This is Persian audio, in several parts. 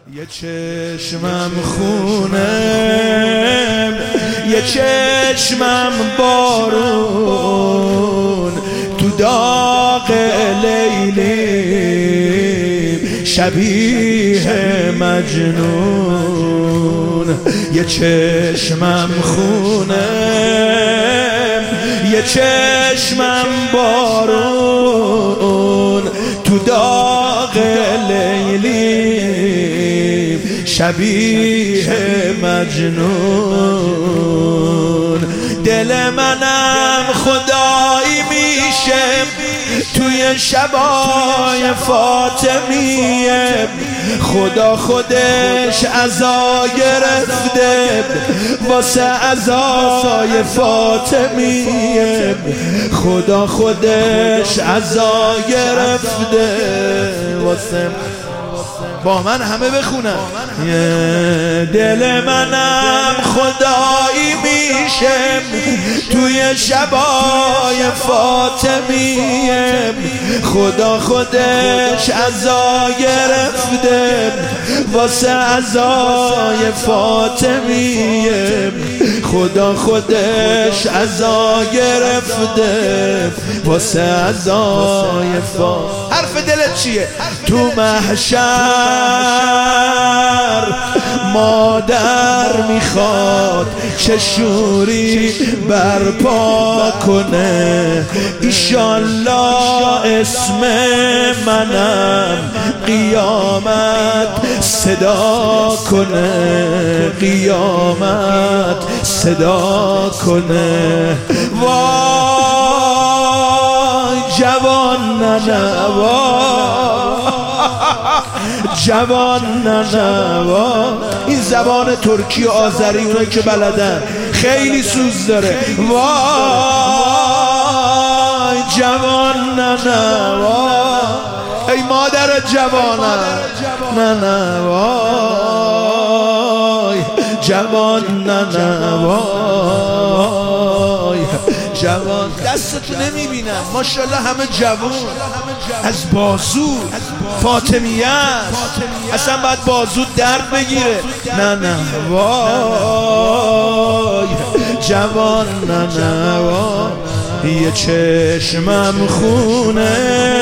یه چشمم خونه، یه چشمم بارون، تو داغ لیلی شبیه مجنون. یه چشمم خونه، یه چشمم بارون، تو داغ لیلی شبیه مجنون. دل منم خدایی میشه توی شبای فاطمیه، خدا خودش عزا گرفته واسه عزای فاطمیه، خدا خودش عزا گرفته واسه. با من همه بخونن. دل منم خدایی میشه توی شبای فاطمیه، خدا خودش عزا گرفته واسه عزای فاطمیه، خدا خودش عزا گرفته واسه عزای فاطمیه. حرف دلت چیه؟ تو محشر مادر میخواد چه شوری برپا کنه، ایشالله اسم منم قیامت صدا کنه، قیامت صدا کنه. وای جوان ننوا، جوان ننوا. این زبان ترکی و آذری اونایی که بلدن خیلی سوز داره. وای جوان ننوا، ای مادر جوانم ننوای، جوان ننوای، جوان. دستتو نمیبینم ماشاءالله همه جوان، از بازو فاطمیه است، اصلا باید بازو درد بگیره. ننوای جوان ننوای. یه چشمم خونه،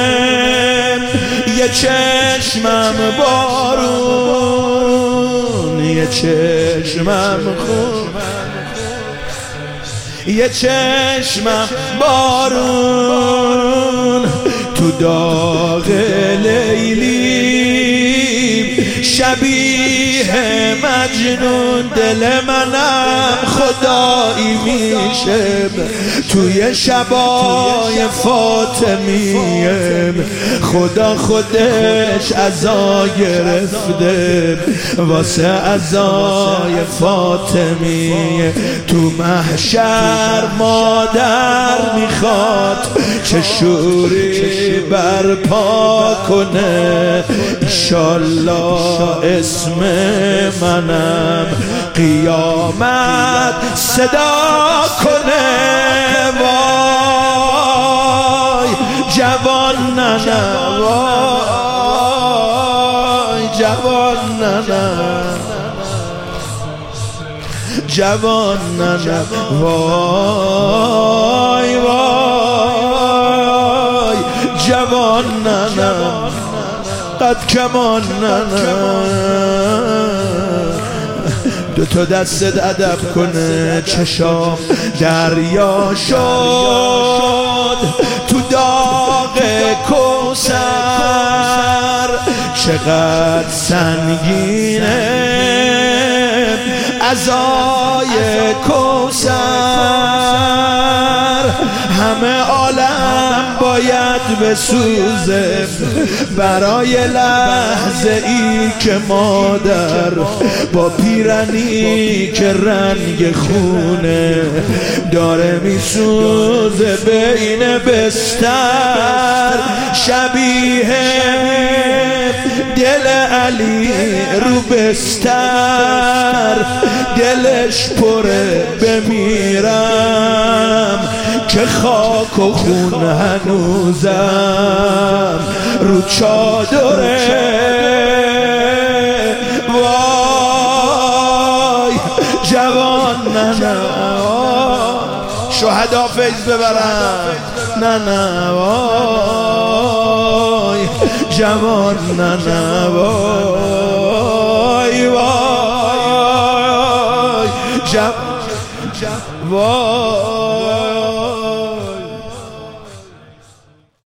یه چشمم بارون، یه چشمم خونه، یه چشمم بارون، تو داغ لیلی شبیه مجنون. دل منم خدایی میشه توی شبای فاطمیه، خدا خودش عزا گرفته واسه عزای فاطمیه. تو محشر مادر میخواد چه شوری برپا کنه، ایشالله اسم منم قیامت صدا کنه. وای جوان ننوای، جوان ننوای، جوان ننوای، وای جوان ننوای، قد کمان ننوای. دو تا دستت ادب کنه، چشام دریا شد تو داغ کوثر، چقدر سنگینه عزای کوثر، همه عالم باید بسوزه برای لحظه ای که مادر با پیرنی که رنگ خونه داره میسوزه بین بستر، شبیه دل علی رو بستر، دلش پره بمیرم که خاک و خون هنوزم رو چادره شهدا فیض ببرن. نه نه وای جوان، نه نه وای وای وای